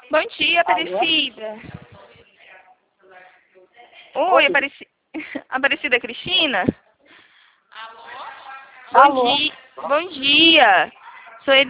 Bom dia, Alô? Aparecida. Oi, Aparecida. Aparecida Cristina? Bom Alô? dia. Bom dia.